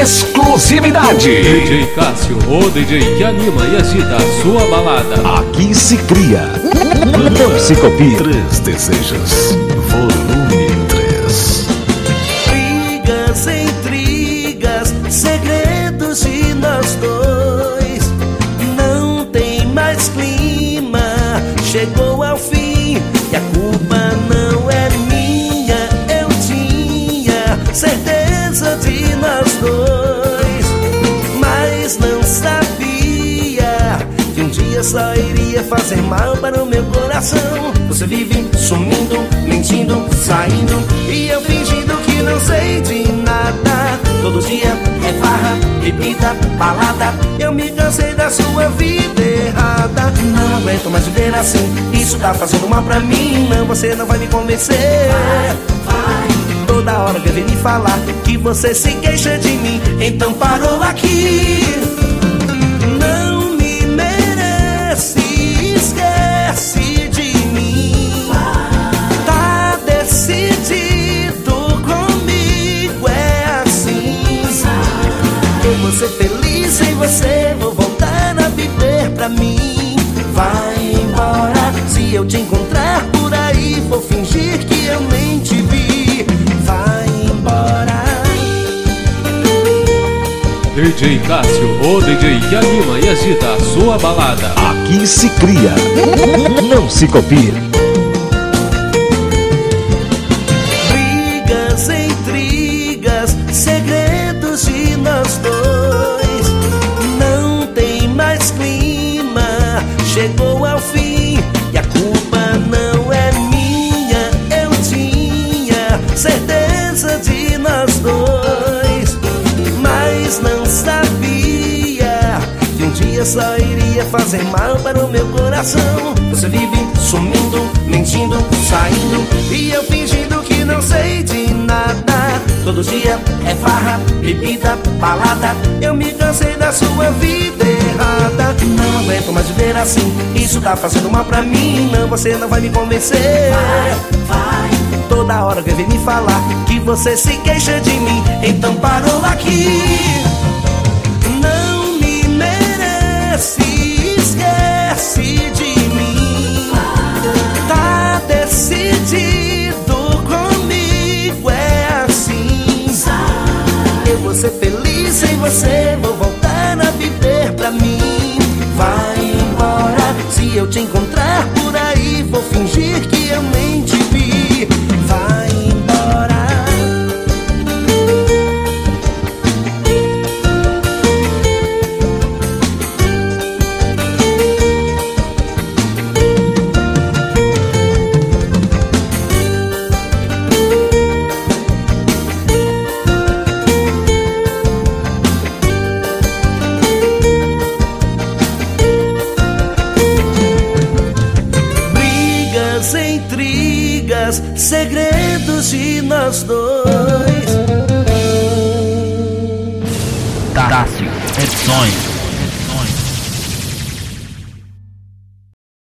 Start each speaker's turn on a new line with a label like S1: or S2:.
S1: exclusividade.
S2: DJ Cássio, o DJ que anima e agita a sua balada.
S1: Aqui se cria, não se copia. Três Desejos, volume 3.
S3: Brigas, intrigas, segredos de nós dois. Não tem mais clima, chegou ao fim e a culpa não é minha. Eu tinha certeza de nós dois, mas não sabia que um dia só iria fazer mal para o meu coração. Você vive sumindo, mentindo, saindo e eu fingindo que não sei de nada. Todo dia é farra, bebida, balada. Eu me cansei da sua vida errada. Não aguento mais viver assim, isso tá fazendo mal pra mim. Não, você não vai me convencer. Vai. Toda hora quer vir me falar que você se queixa de mim. Então parou aqui. Não me merece, esquece de mim. Tá decidido, comigo é assim. Eu vou ser feliz sem você, vou voltar a viver pra mim. Vai embora, se eu te encontrar por aí, vou fingir que eu nem te vi. Vai embora.
S2: DJ Cássio, o DJ que anima e agita a sua balada.
S1: Aqui se cria, não se copia.
S3: Brigas, intrigas, segredos de nós dois. Não tem mais clima, chegou ao fim e a culpa não é minha. Eu tinha certeza de nós dois, mas não sabia que um dia só iria fazer mal para o meu coração. Você vive sumindo, mentindo, saindo e eu fingindo que não sei de nada. Todo dia é farra, bebida, balada. Eu me cansei da sua vida errada. Não aguento mais viver assim, isso tá fazendo mal pra mim. Não, você não vai me convencer. Vai. Toda hora quer vir me falar que você se queixa de mim. Então parou aqui. Não me merece, esquece de mim. Tá decidido, comigo é assim. Eu vou ser feliz sem você, vou voltar a viver pra mim. Vai embora, se eu te encontrar por aí, vou fingir que eu nem te vi. Vai embora. Brigas, intrigas, segredos de nós dois.
S4: Cássio Edições.